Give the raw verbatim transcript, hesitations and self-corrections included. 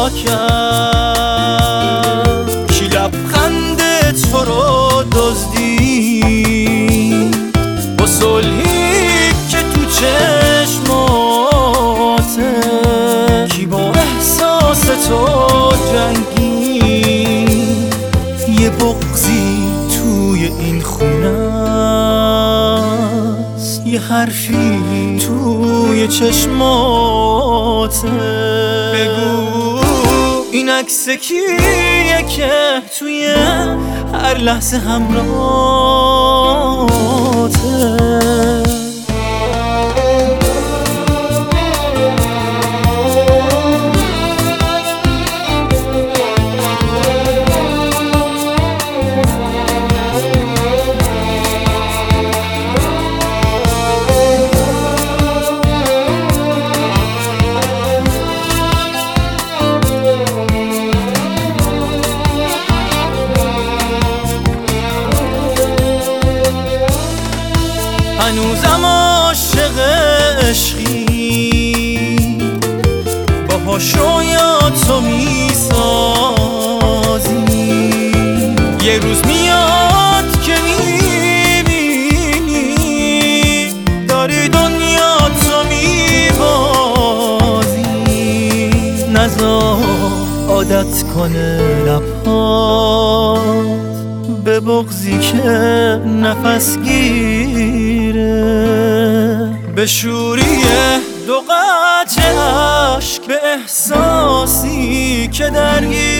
کرد. کی لبخند تو رو دزدید با صلحی که تو چشماته؟ کی با احساس تو جنگید؟ یه بغضی توی این خونه است، یه حرفی توی چشماته. بگو این عکس کیه که توی هر لحظه همراهته؟ هنوزم عاشق عشقی، باهاش رویاتو میسازی. یه روز میاد که میبینی داری دنیاتو میبازی. نذار عادت کنه لبهات به بغضی که نفس گیره، به شوری دو قطره عشق، به احساسی که درگیره.